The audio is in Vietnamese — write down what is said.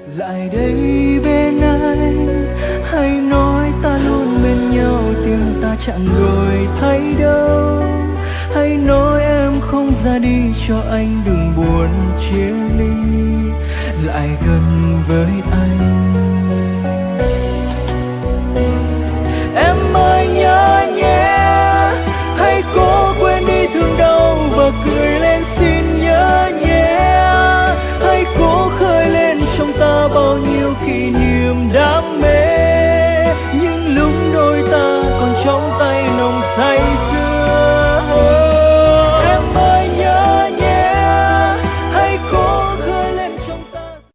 lại đây bên anh, hãy nói ta luôn bên nhau, tim ta chẳng đổi thấy đâu. Hãy nói em không ra đi cho anh đừng buồn chia ly, lại gần với anh.